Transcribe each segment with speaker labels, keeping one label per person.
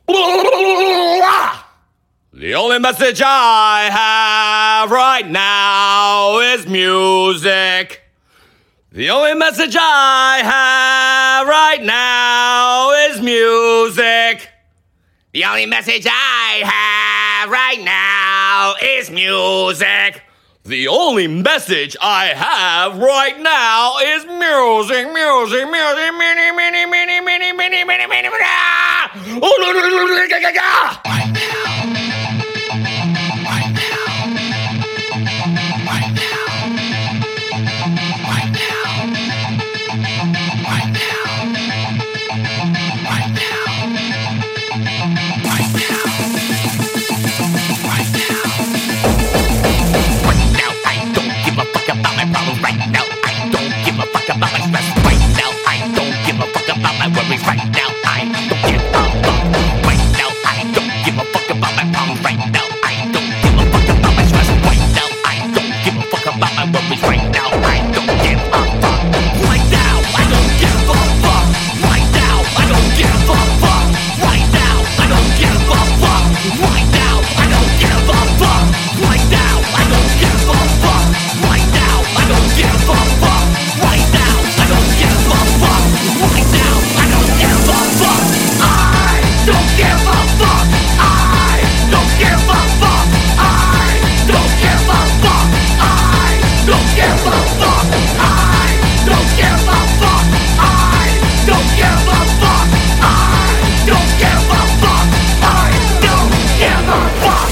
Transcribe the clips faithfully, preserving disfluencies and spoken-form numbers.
Speaker 1: The only message I have right now is music. The only message I have right now is music. The only message I have right now is music. The only message I have right now is music, music, music, mini, mini, mini, mini, mini, mini, mini, mini. Right now.
Speaker 2: Right now, I don't give a fuck. Right now, I don't give a fuck about my problems. Right now, I don't give a fuck about my stress. Right now, I don't give a fuck about my worries. Right now, I don't give a fuck. Right now, I don't give a fuck. Right now, I don't give a fuck. Right now, I don't give a fuck. Right now, I don't give a fuck. Right now, I don't give a fuck. Right now, I don't give a fuck. Right now, I don't give a fuck. Right now, I don't give a fuck. I don't give a fuck. I don't give a fuck. I don't give a fuck. I don't give a fuck. I don't give a fuck. I don't give a fuck. I don't give a fuck. I don't give a fuck.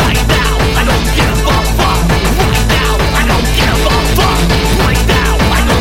Speaker 2: Right now, I don't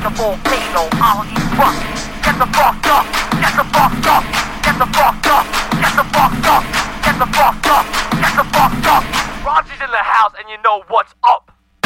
Speaker 2: like a volcano, I'll erupt. Get the fucked up, get the fucked up, get the fucked up, get the fucked up, get the fucked up, get the fucked up. Roger's in the house and you know what's up.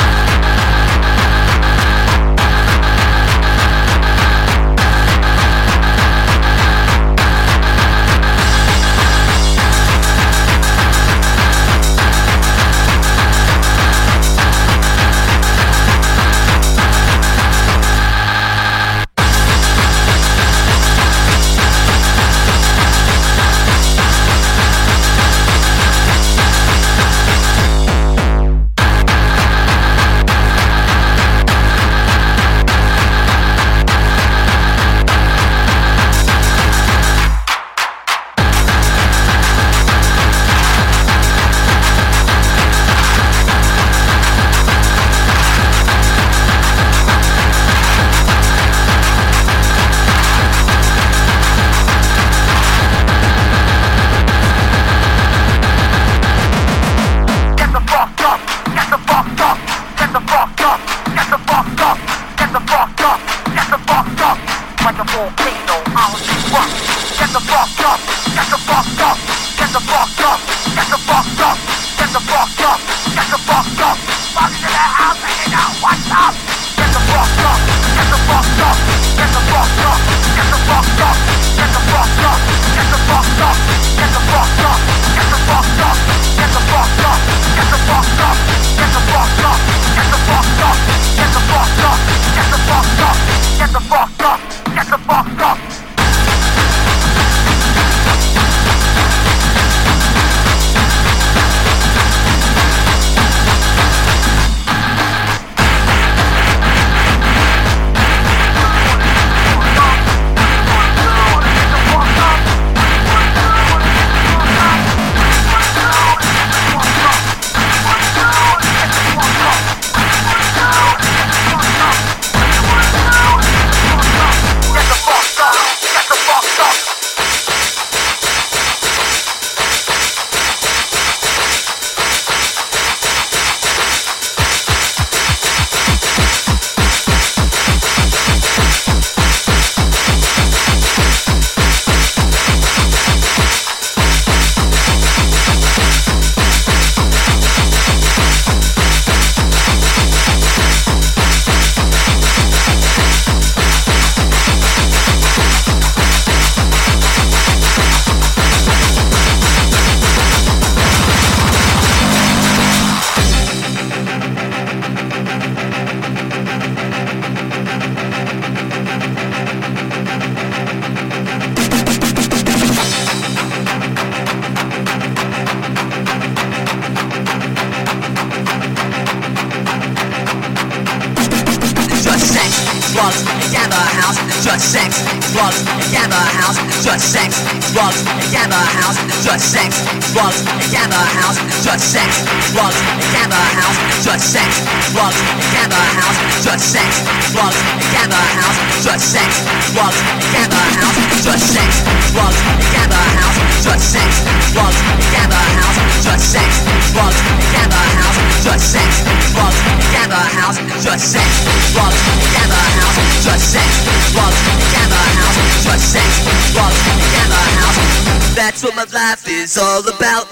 Speaker 3: That's what my life is all about.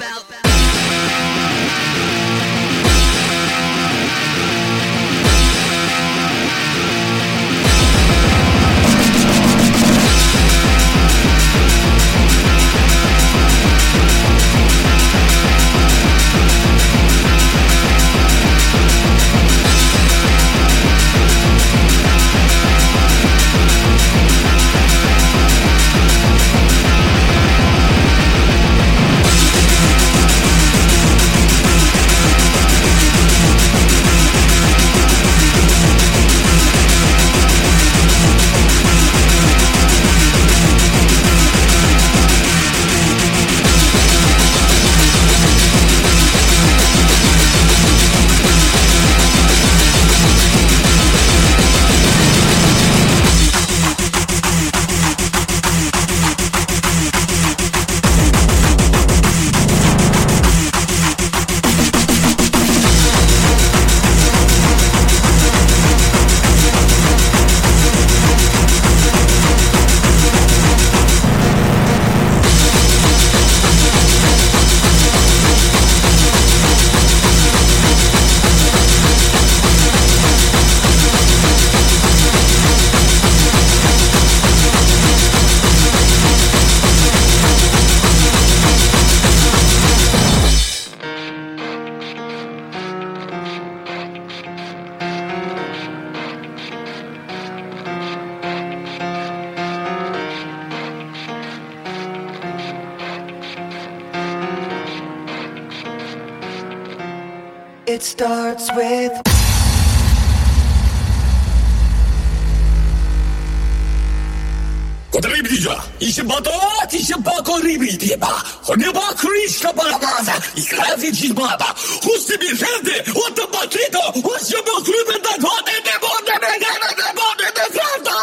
Speaker 4: It starts with
Speaker 5: Potribija, ishibata, ishibako ribidiba, honeba krishka balabaza, ikrazi chismaba, hustibi gente, otabakito, hustibi kribe da gote de bote de gana de bote de franta.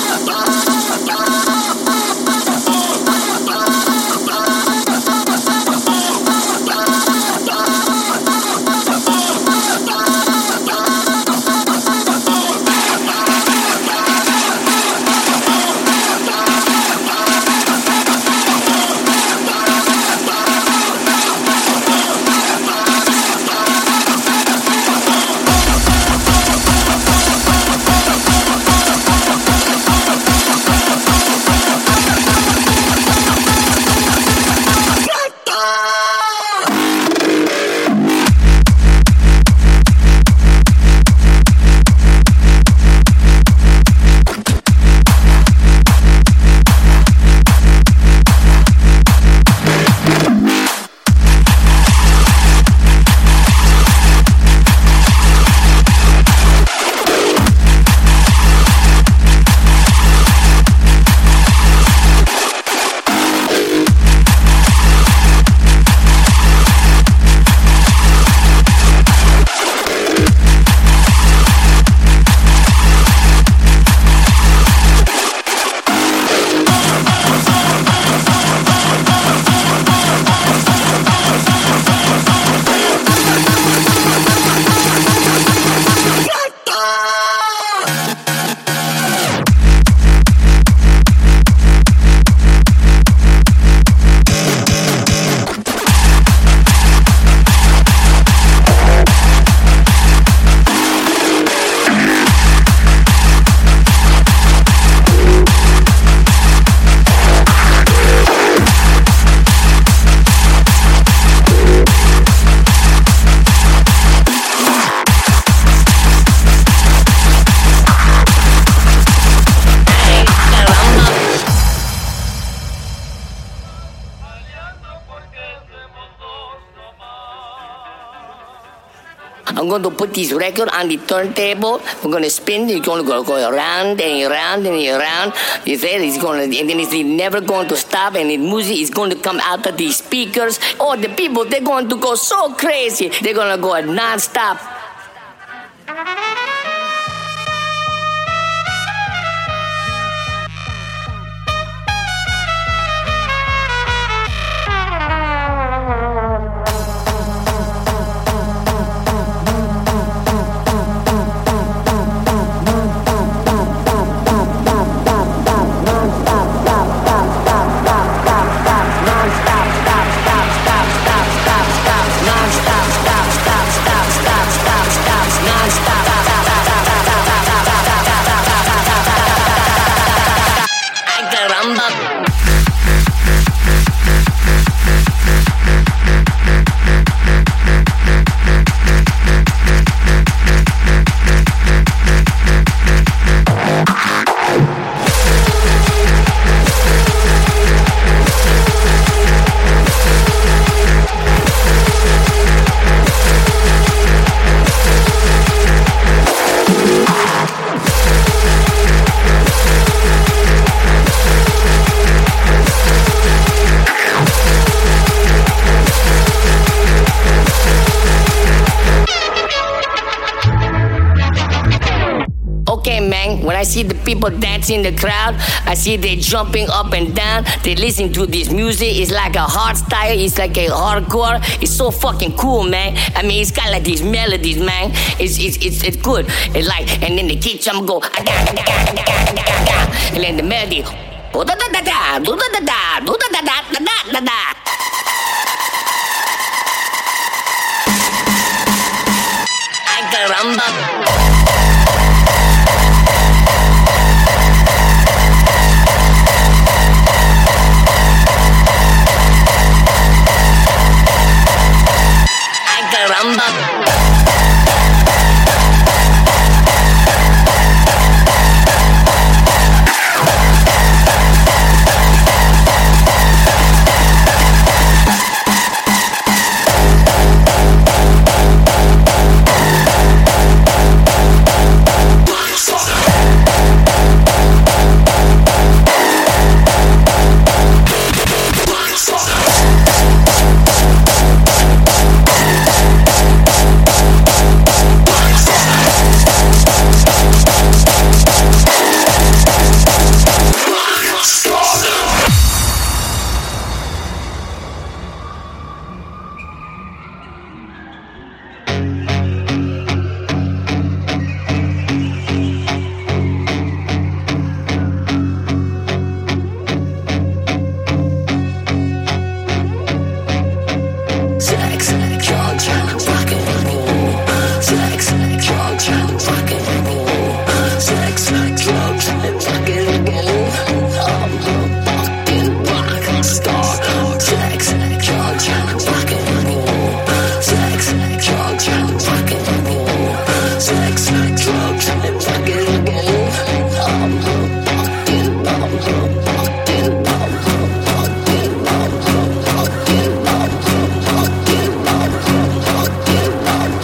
Speaker 6: I'm going to put this record on the turntable. We're going to spin. It's going to go, go around and around and around. You say it's going to, and then it's never going to stop. And the music is going to come out of the speakers. Oh, the people, they're going to go so crazy. They're going to go non-stop. When I see the people dancing in the crowd, I see they jumping up and down. They listen to this music. It's like a hard style. It's like a hardcore. It's so fucking cool, man. I mean, it's got like these melodies, man. It's it's it's, it's good. It's like, and then the kid jump go, and then the melody, da da da da, da da da da, da da da da da da. Ay caramba.
Speaker 5: drugs, and rock and roll. I'm fucking, I'm fucking, I'm fucking, I'm fucking, I'm fucking, I'm fucking, I'm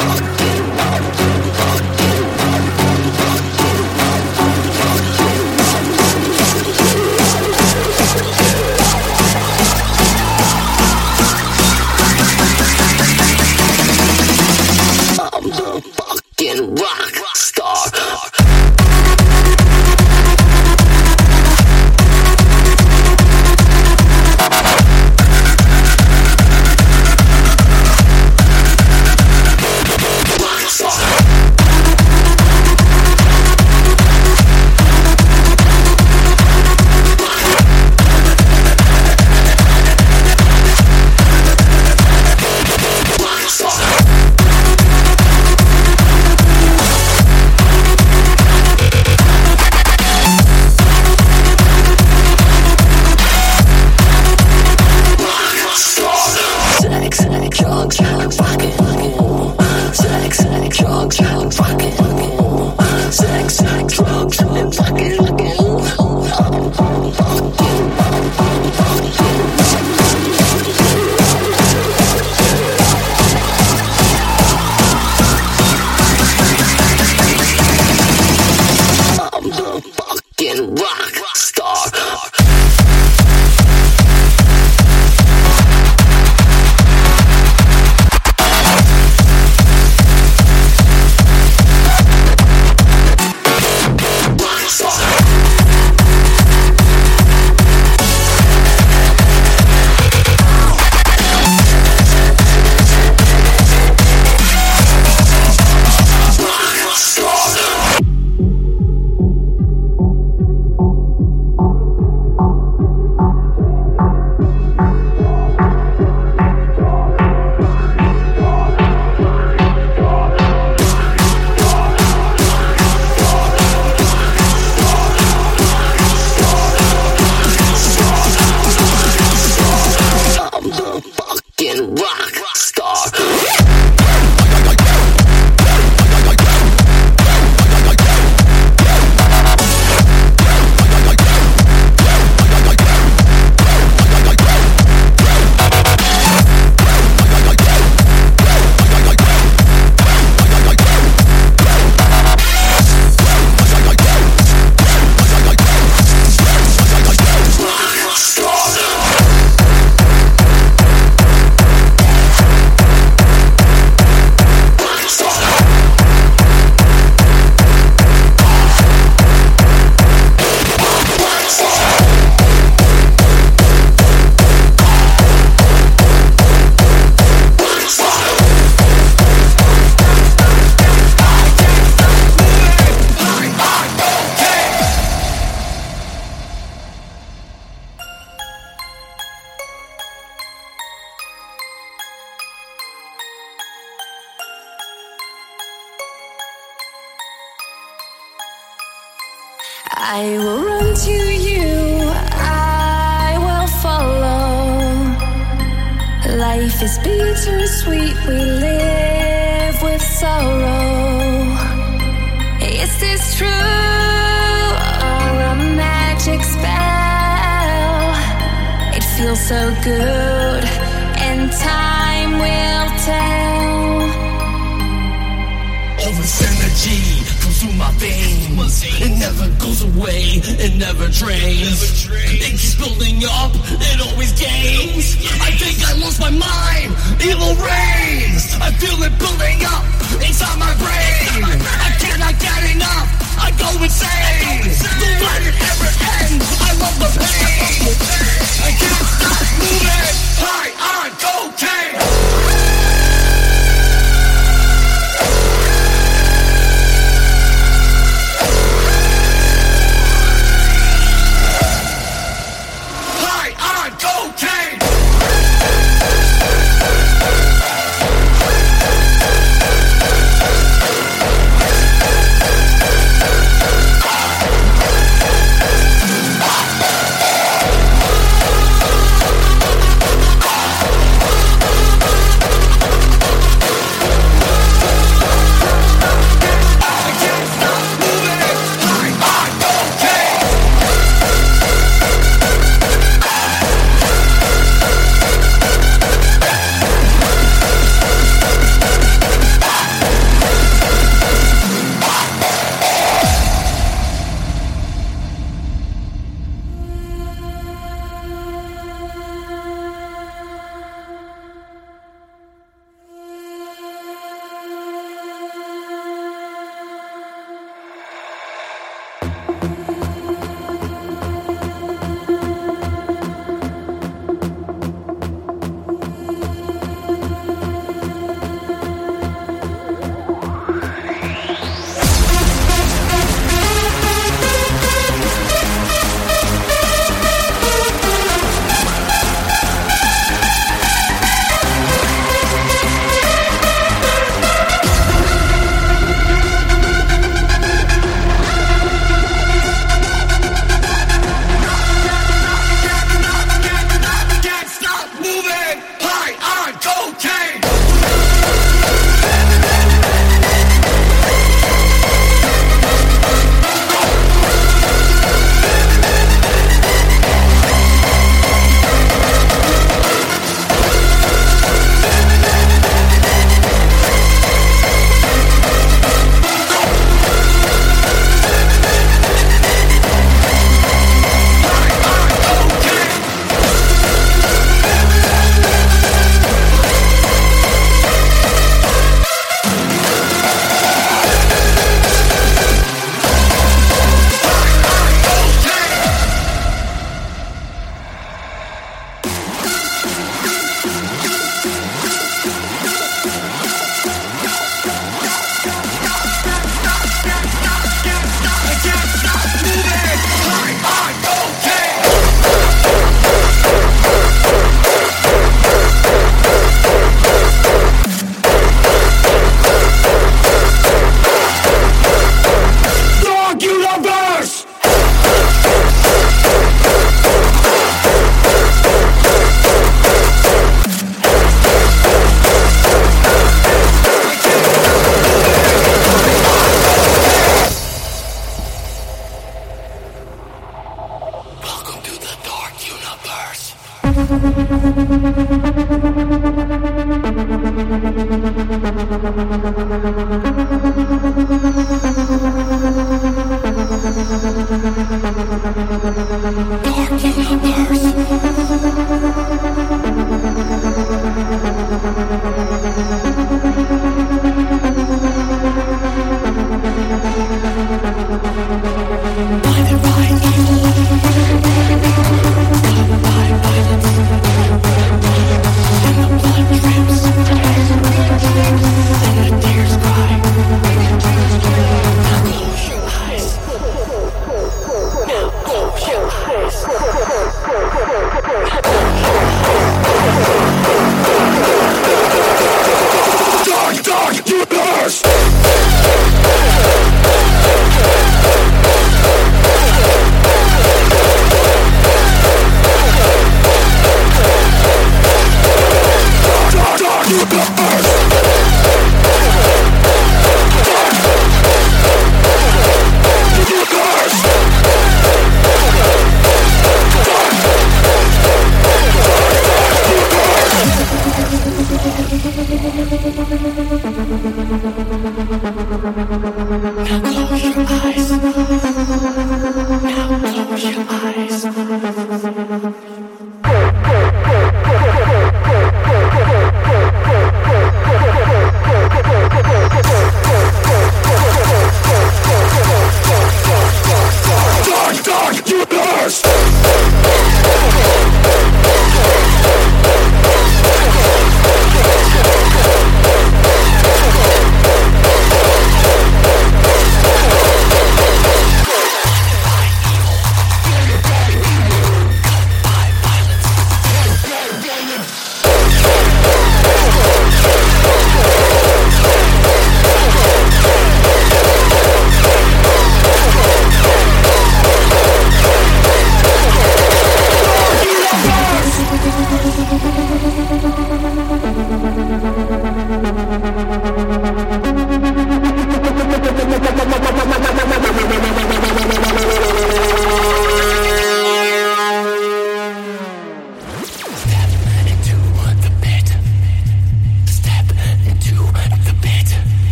Speaker 5: I'm the fucking rock star.
Speaker 4: I will run to you, I will follow. Life is bittersweet, we live with sorrow. Is this true or a magic spell? It feels so good and time will tell.
Speaker 5: All this energy comes through my veins. It never goes away, it never drains. It keeps building up, it always gains. I think I lost my mind, evil reigns. I feel it building up inside my brain. I cannot get enough, I go insane. Don't let it ever end, I love the pain. I can't stop moving, high on cocaine.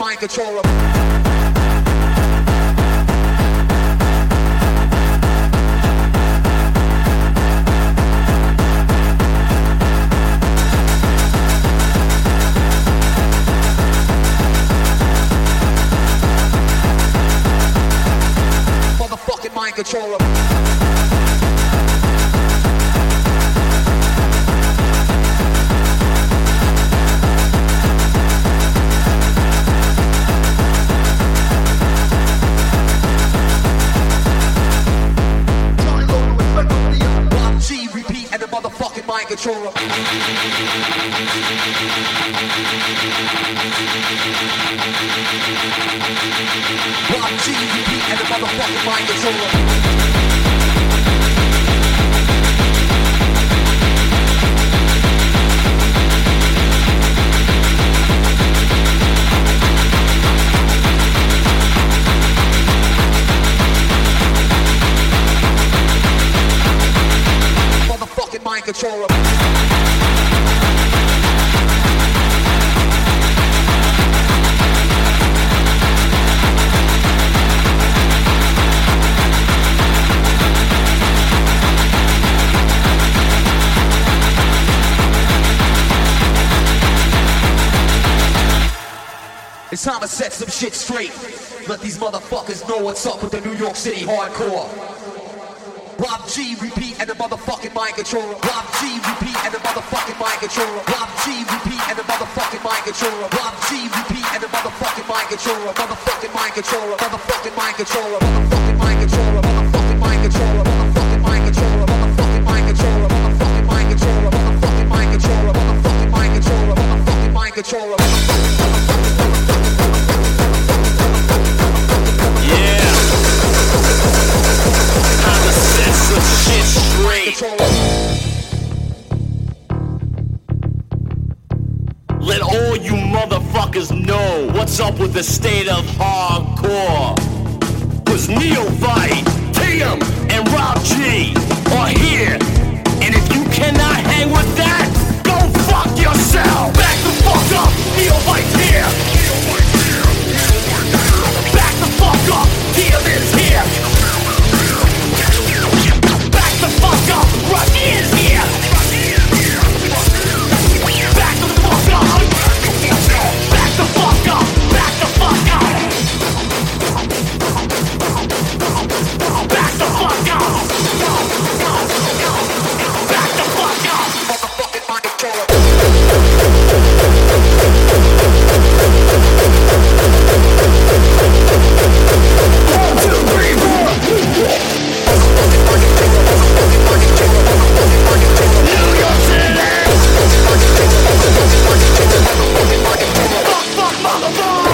Speaker 7: mind controller. Motherfucking mind controller. Mind controller. Rob G, repeat, and the motherfucking mind controller. Mind controller. It's time to set some shit straight. Let these motherfuckers know what's up with the New York City hardcore. Rob G, repeat, and the motherfucking mind controller. Rob G, repeat, and the motherfucking mind controller. Rob G, repeat, and the motherfucking mind controller. Rob G, repeat, and the motherfucking mind controller. Motherfucking mind controller. Motherfucking mind controller. Motherfucking mind controller. Motherfucking mind controller. Motherfucking mind controller. Motherfucking mind controller. Motherfucking mind controller. Motherfucking mind controller. Motherfucking mind controller. Motherfucking mind controller.
Speaker 2: Yeah. Time to set some shit straight. Let all you motherfuckers know what's up with the state of hardcore. Cause Neophyte, T M, and Rob G are here. And if you cannot hang with that, go fuck yourself. Back the fuck up, Neophyte's here. Back the fuck up, T M is here. Back the fuck up, Rob is here. Back the fuck up. Back the fuck up. Back the fuck up. Back the fuck up. Back the fuck up. Motherfucking mind controller. One, two, three, four. New York City. Fuck, fuck, motherfucker.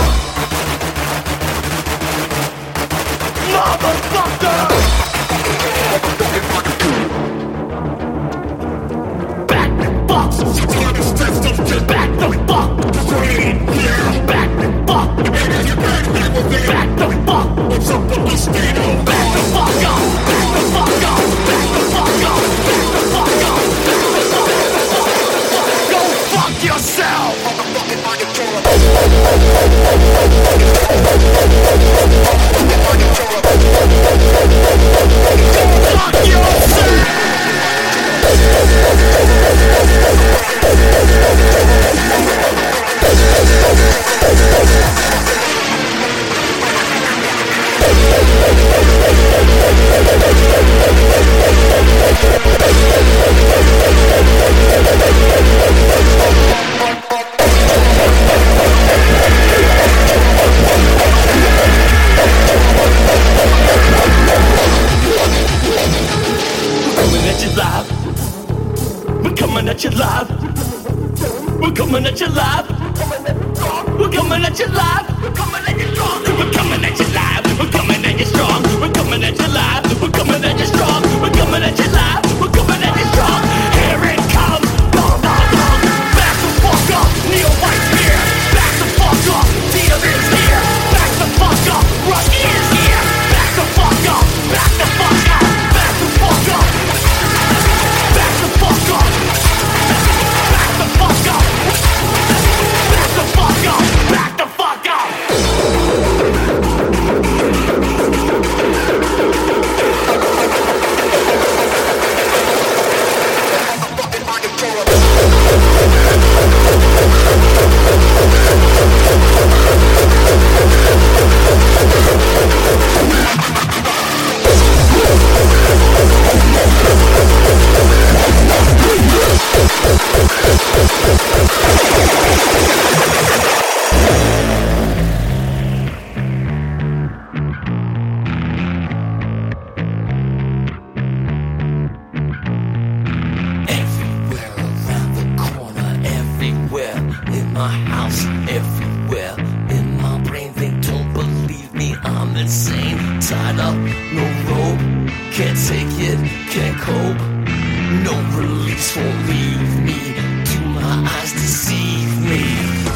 Speaker 2: Motherfucker. Back the fuck. Back the fuck. Back the fuck. Back the fuck. What's up with this video? Back the fuck up. Back the fuck up. Back the fuck up. Back the fuck up. Back the fuck up. Go fuck yourself. Motherfucking mind controller. Fuck yourself. We're coming at you live. We're coming at you live. We're coming at you live. We're coming at you strong. We're coming at you live. We're coming at you strong. We're coming at you live. We're coming at you strong. We're coming at you live. We're coming at you strong. Here it comes. Bum, bum, bum. Back the fuck up. Neophyte's here. Back the fuck up. Tia is here. Back the fuck up. Rush is here. Back the fuck up. Back the fuck up. Back the fuck up. Back the fuck up. Back the fuck up. Back the fuck up. Back the fuck up.
Speaker 8: my house, everywhere in my brain. They don't believe me, I'm insane. Tied up, no rope, can't take it, can't cope. No release won't leave me, do my eyes deceive me?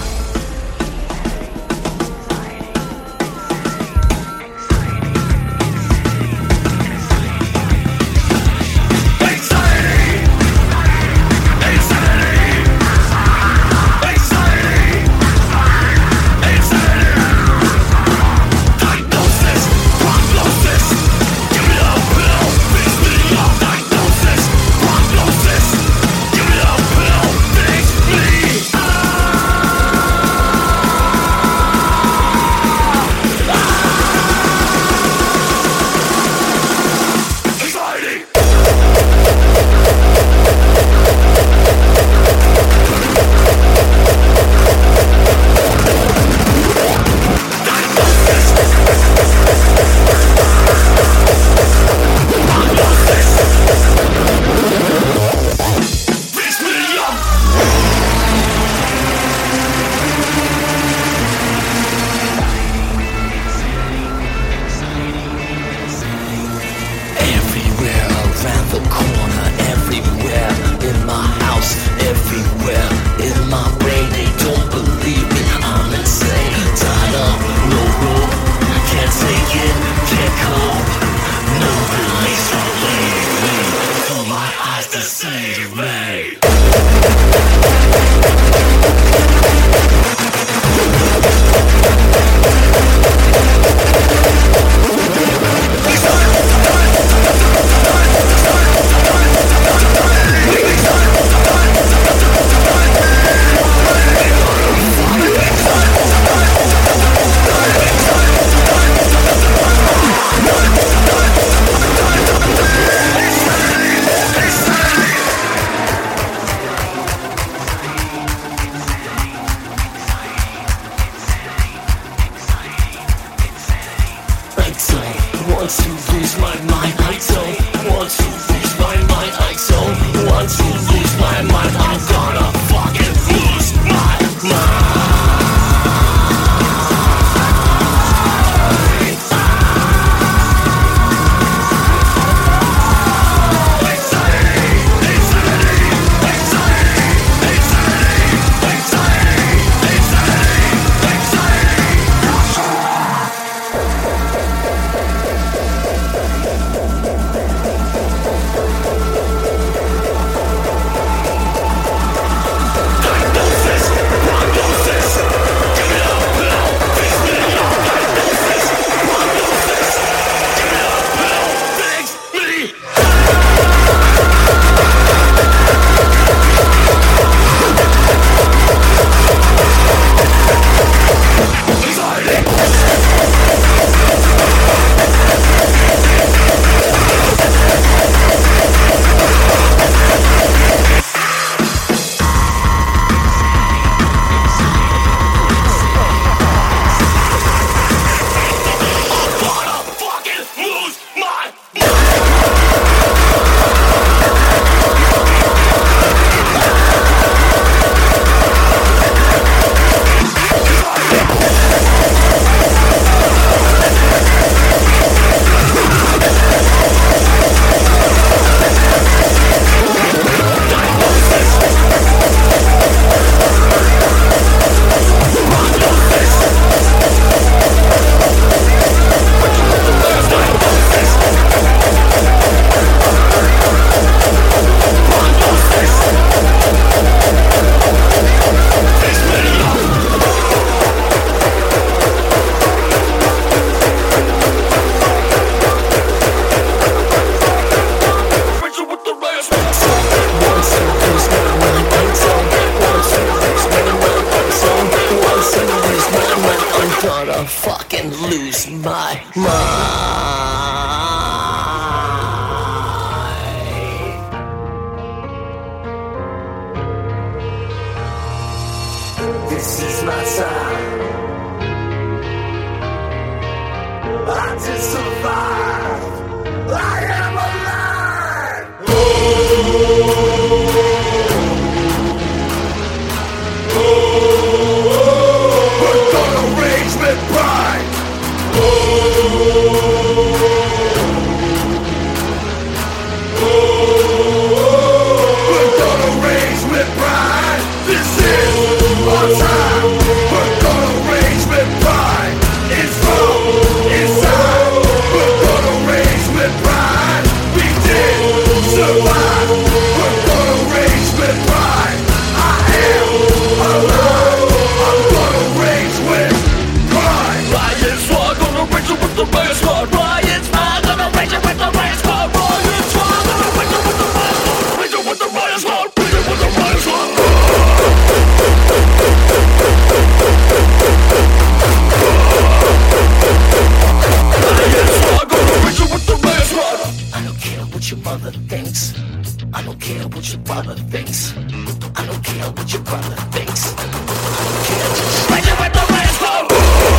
Speaker 8: Fucking lose my mind. This is my time. I to survive. I am alive. Oh, oh, oh. thinks. I don't care what your brother thinks. I don't care. Just smack it with the rascal.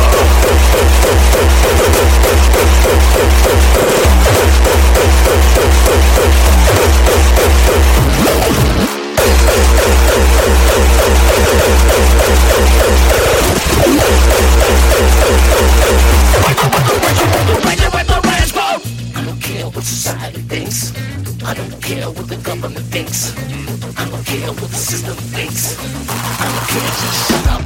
Speaker 8: I don't care what society thinks. I don't care what the government thinks. I don't care what the system thinks. I don't care, just shut up.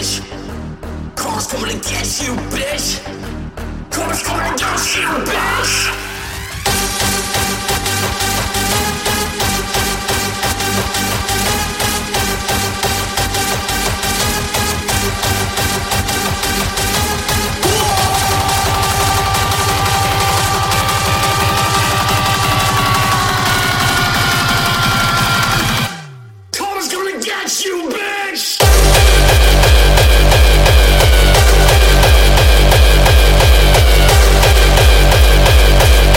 Speaker 5: bitch. Karma's coming to get you, bitch. Karma's coming to get you, bitch.
Speaker 9: We'll be right back.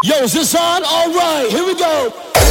Speaker 5: Yo, is this on? All right, here we go.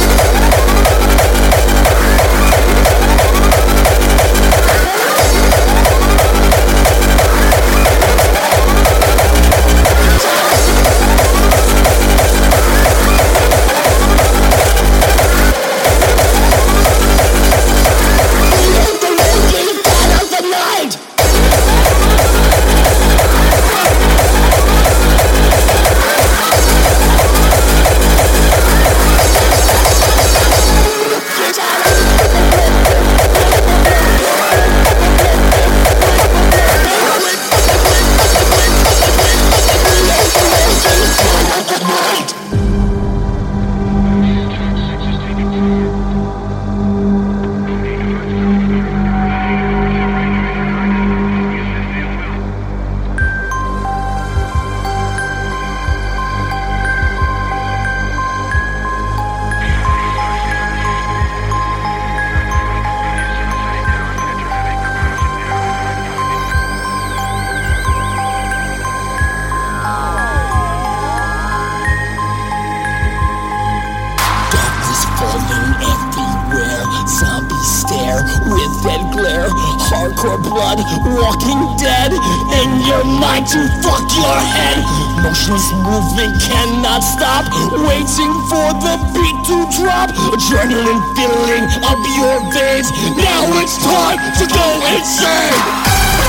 Speaker 8: Hardcore blood, walking dead in your mind to fuck your head. Motionless movement cannot stop, waiting for the beat to drop. Adrenaline filling up your veins. Now it's time to go insane.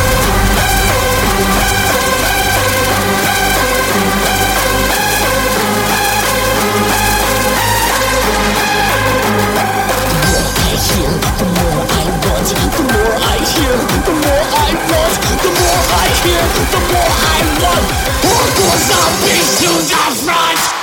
Speaker 8: The more I want, the more I hear, the more I want, the more I hear, the more I want. Hardcore zombies to the front.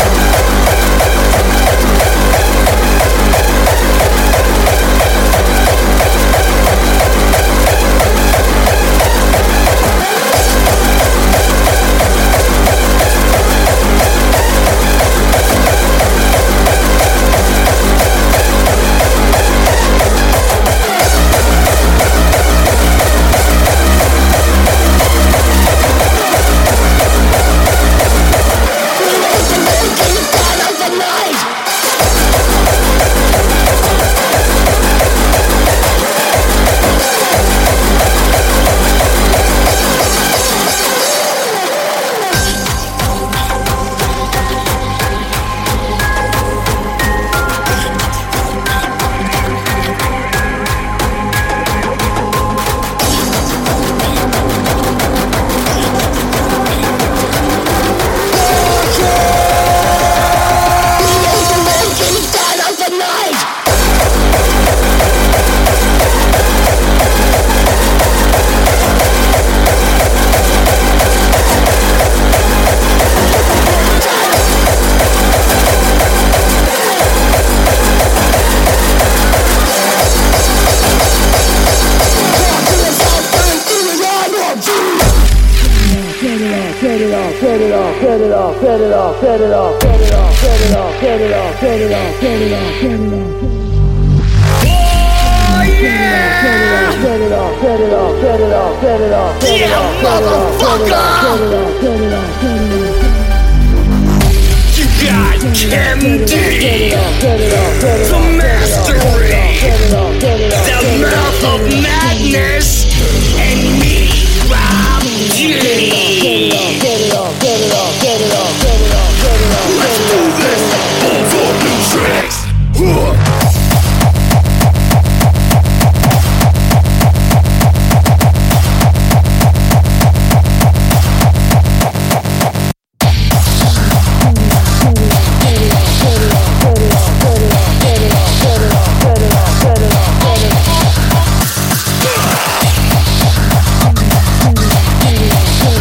Speaker 9: Get it off, get it off, get it off, get it off, get it off, get it off, get it off, get it off, get it off.
Speaker 8: Oh yeah!
Speaker 9: Get it off, get it off, get it off, get it off, get it off, get it off,
Speaker 8: motherfucker!
Speaker 9: get it off, get it off, get it off.
Speaker 8: You got Chem D, the mastery, the mouth of madness, and me, Rob G. Let's do this for new tricks.
Speaker 9: Get it off,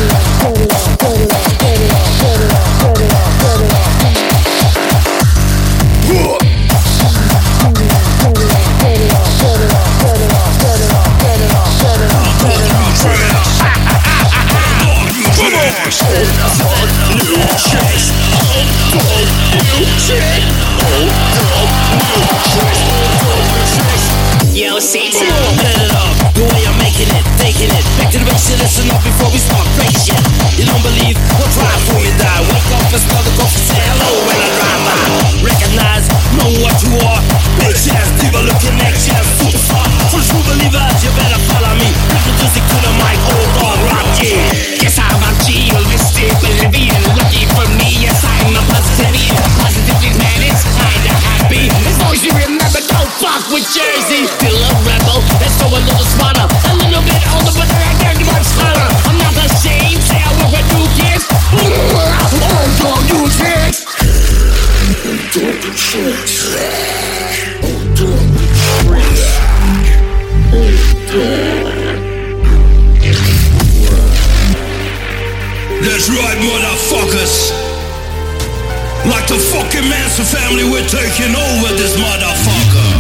Speaker 5: Like the fucking Manson family, we're taking over this motherfucker.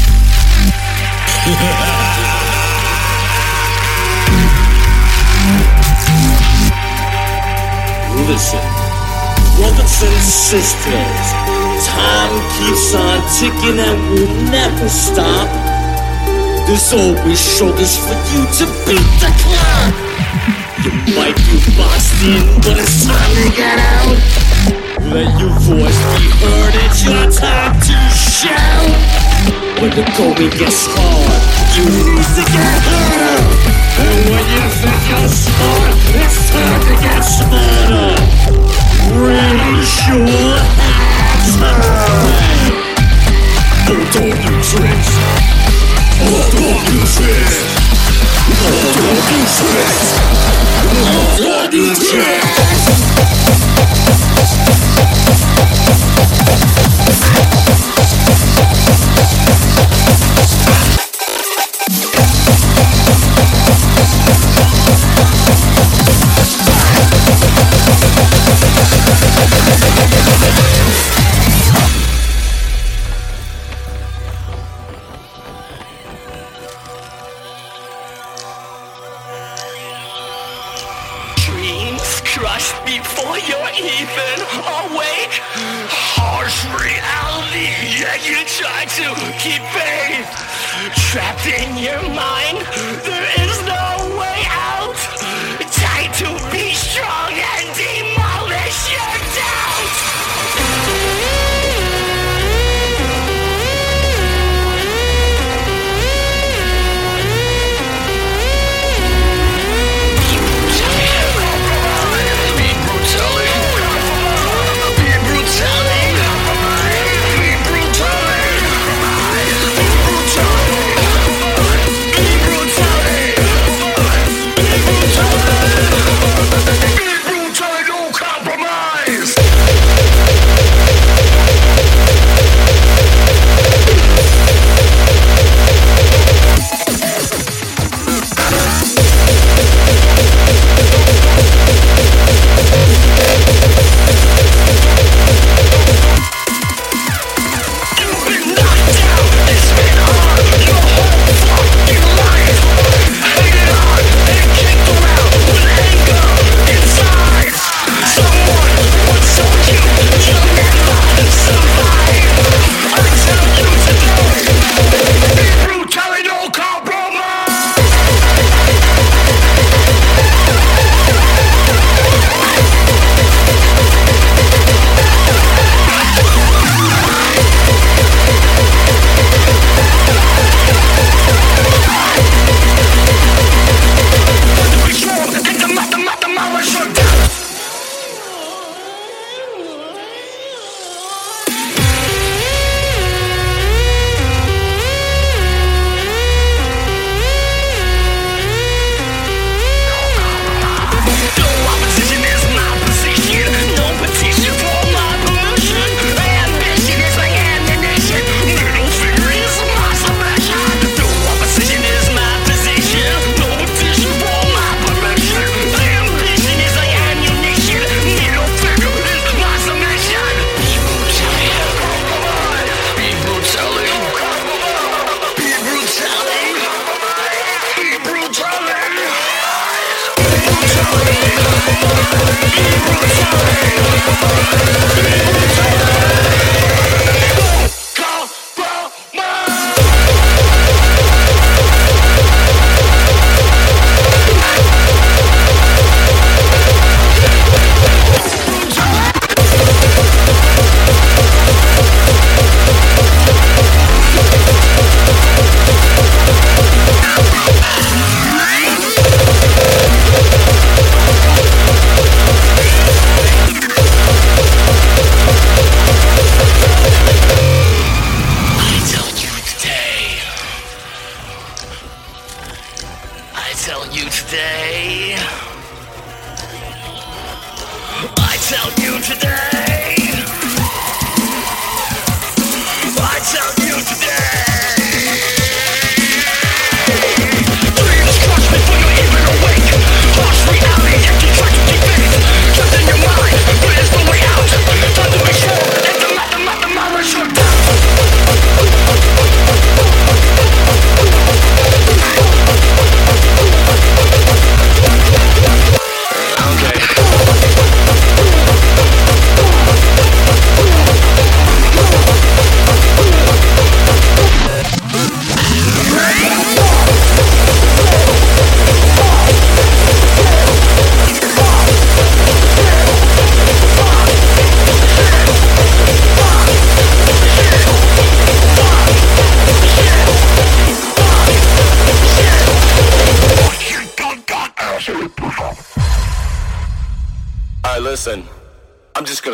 Speaker 8: Listen, brothers and sisters, time keeps on ticking and will never stop. There's always shoulders for you to beat the clock. You might be boxed in, but it's time to get out. Let your voice be heard, it's your time to shout. When the going gets hard, you need to get harder. And when you think you're smart, it's time to get smarter. Raise your hands high. Hold on your tricks. Hold on your tricks. Hold on your tricks. Hold on your tricks.
Speaker 2: Crushed before you're even awake. Harsh reality, yeah, you try to keep faith. Trapped in your mind, there is no way out. Time to be strong and demolish your doubts. Brutality.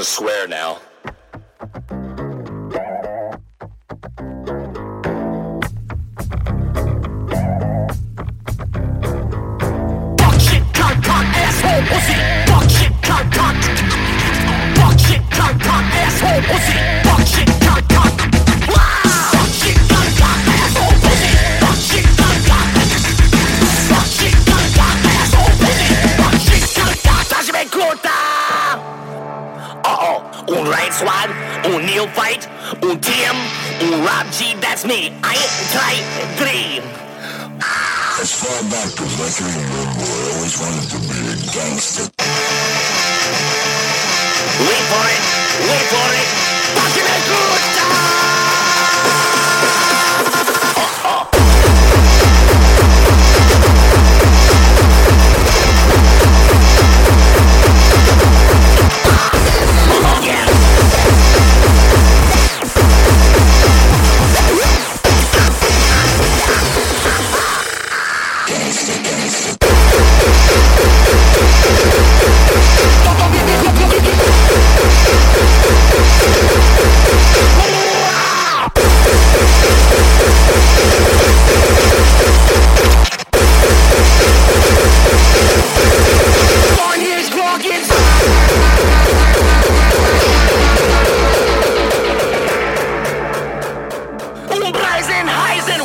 Speaker 1: gonna swear now.
Speaker 2: Fuck shit, cunt, cunt, asshole, pussy. Fuck shit, cunt, cunt. Fuck shit, cunt, cunt, asshole, pussy. Fuck shit, cunt, cunt. Fuck shit, cunt, cunt, asshole, pussy. Fuck shit, cunt, cunt. Fuck shit, cunt, cunt, asshole, pussy. Fuck shit, cunt, cunt. Lasci me includa. Oh oh, un Ryan Swan, un Neophyte, un T M, un Rob G, that's me. I ain't try three.
Speaker 10: As far back as I can remember, I always wanted to be a gangster.
Speaker 2: Wait for it, wait for it. Fucking a good oh, oh. Oh, yeah.
Speaker 10: Gangster, gangster.
Speaker 2: Barney's Groggins. Un Bryson Heisen.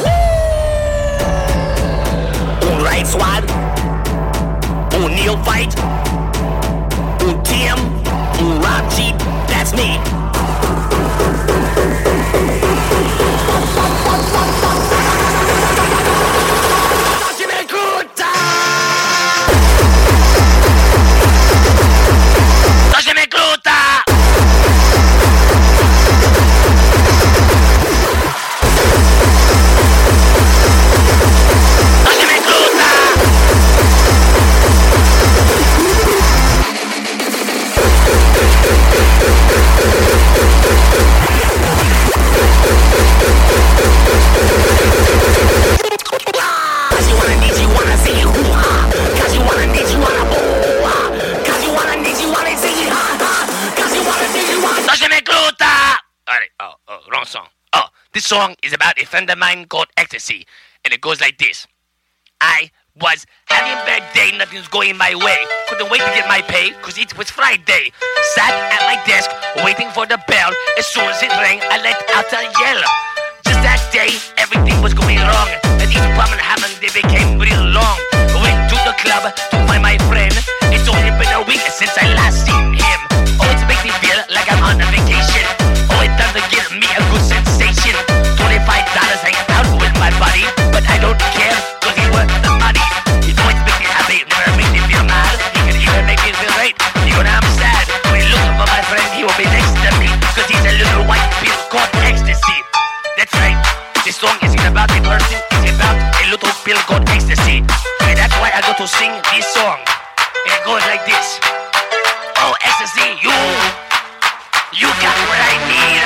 Speaker 2: Un Right Swad. Un Neophyte. Un T M. Un Rob G. That's me. Lasci me includa. Lasci me includa. Lasci me includa. Cause you wanna need you wanna see you hoo-ha. Cause you wanna need you wanna boo-ha. Cause you wanna need you wanna see you ha-ha. Cause you wanna need you wanna Lasci me includa. Alright, oh, oh, wrong song. Oh, this song is about a friend of mine called Ecstasy. And it goes like this. I was having a bad day, nothing was going my way. Couldn't wait to get my pay, cause it was Friday. Sat at my desk, waiting for the bell. As soon as it rang, I let out a yell. Just that day, everything was going wrong. And each problem happened, they became real long. Went to the club to find my friend. It's only been a week since I last seen him. Oh, it makes me feel like I'm on a vacation. Oh, it doesn't give me a good sensation. twenty-five dollars hanging out with my buddy. But I don't care, cause he worth the money. It always makes me happy, never makes me feel mad. He can even make me feel great, even when I'm sad. When he's looking for my friend, he will be next to me. Cause he's a little white pill called ecstasy. That's right, this song isn't about a person, it's about a little pill called ecstasy. And that's why I go to sing this song. And it goes like this. Oh, ecstasy, you, you got what I need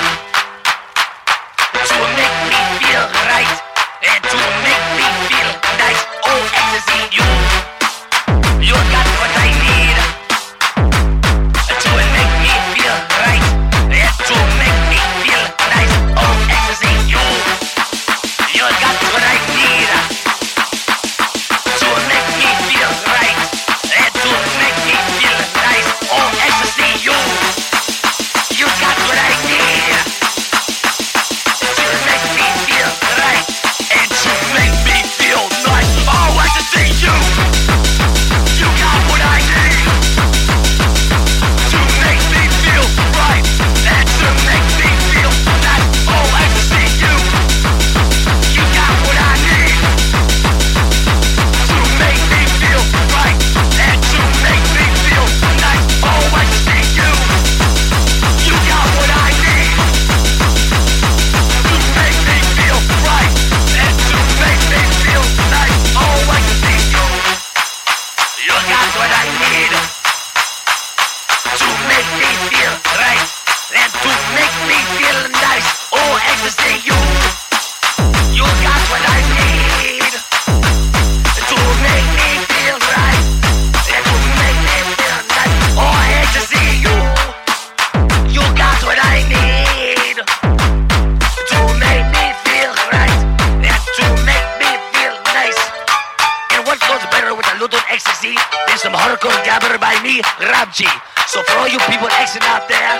Speaker 2: to make me feel right and to make me feel nice. Oh, ecstasy, you, you got what I need to make me feel right and to make me feel nice. Oh, ecstasy, you, you got what I need to make me feel right and to make me feel nice. Oh, ecstasy, you. you people Xing out there.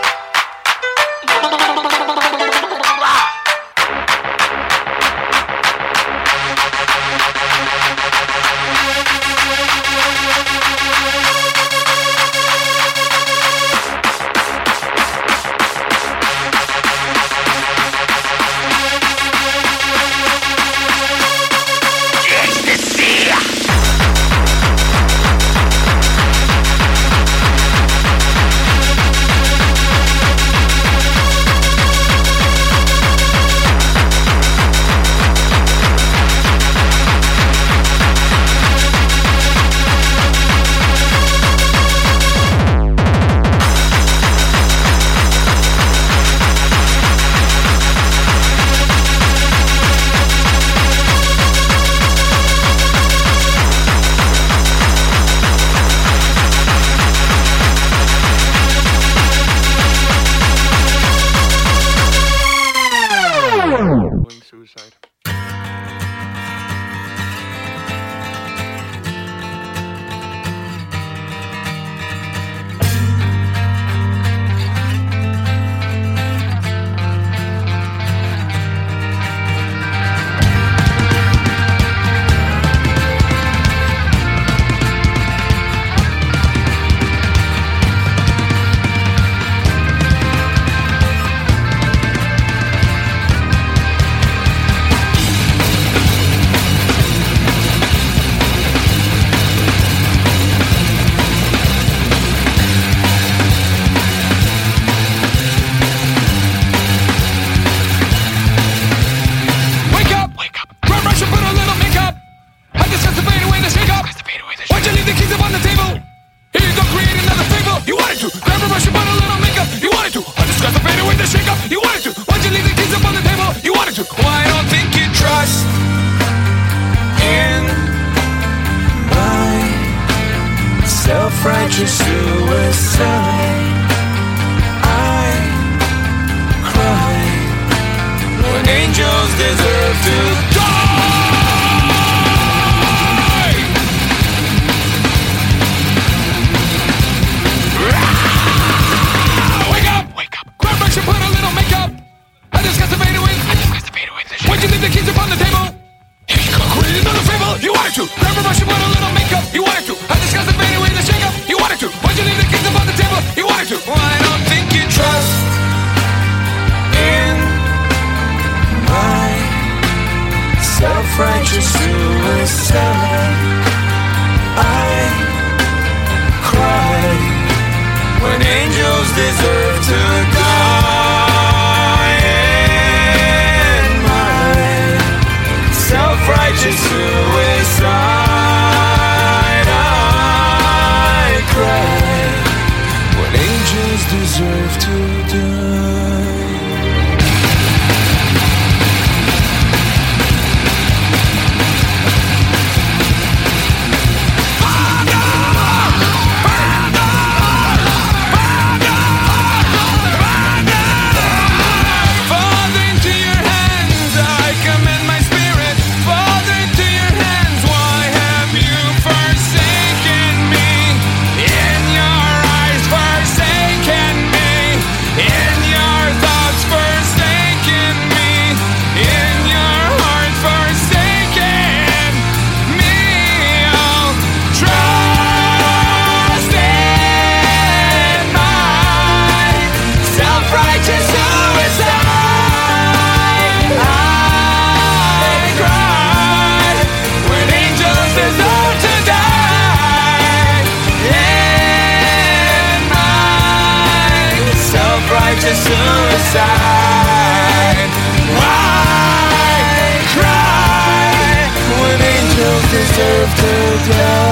Speaker 11: Self-righteous suicide. I cry when angels deserve to die. Wake up! Wake up! Grab brush and put a little makeup. I discussed the fade away. I discussed the fade away. Why'd you leave the keys upon the table? Here you go, create another fable. You wanted to. Grab a brush and put a little makeup. You wanted to. I discussed the fade away. The shake up. You wanted to. Why'd you leave the keys upon the table? You wanted to. Well, I don't think you trust in my self-righteous suicide. I cry when angels deserve to die. In my self-righteous suicide, I cry when angels deserve to die. Suicide. Why cry when angels deserve to die?